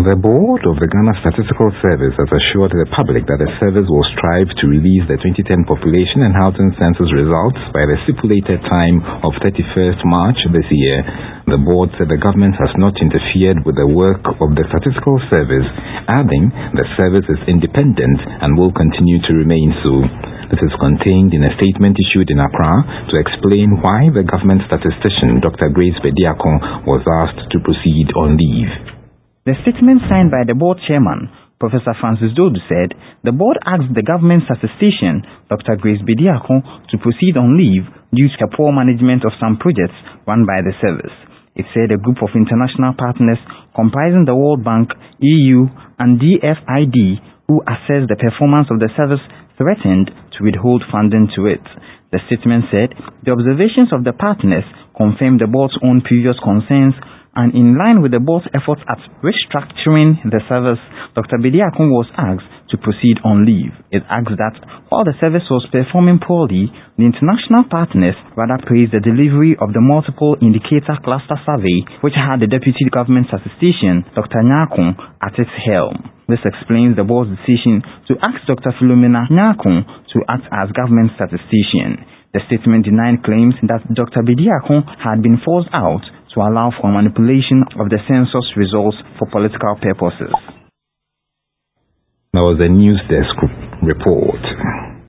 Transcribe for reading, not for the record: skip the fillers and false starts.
The board of the Ghana Statistical Service has assured the public that the service will strive to release the 2010 population and housing census results by the stipulated time of 31st March this year. The board said the government has not interfered with the work of the Statistical Service, adding the service is independent and will continue to remain so. This is contained in a statement issued in Accra to explain why the government statistician, Dr. Grace Bediako, was asked to proceed on leave. The statement signed by the board chairman, Professor Francis Dodu, said the board asked the government statistician, Dr. Grace Bediako, to proceed on leave due to the poor management of some projects run by the service. It said a group of international partners comprising the World Bank, EU, and DFID, who assessed the performance of the service, threatened to withhold funding to it. The statement said the observations of the partners confirmed the board's own previous concerns, and in line with the board's efforts at restructuring the service, Dr. Bediako was asked to proceed on leave. It asked that while the service was performing poorly, the international partners rather praised the delivery of the multiple indicator cluster survey, which had the deputy government statistician, Dr. Nyakun, at its helm. This explains the board's decision to ask Dr. Philomena Nyakun to act as government statistician. The statement denied claims that Dr. Bediako had been forced out to allow for manipulation of the census results for political purposes. That was a News Desk report.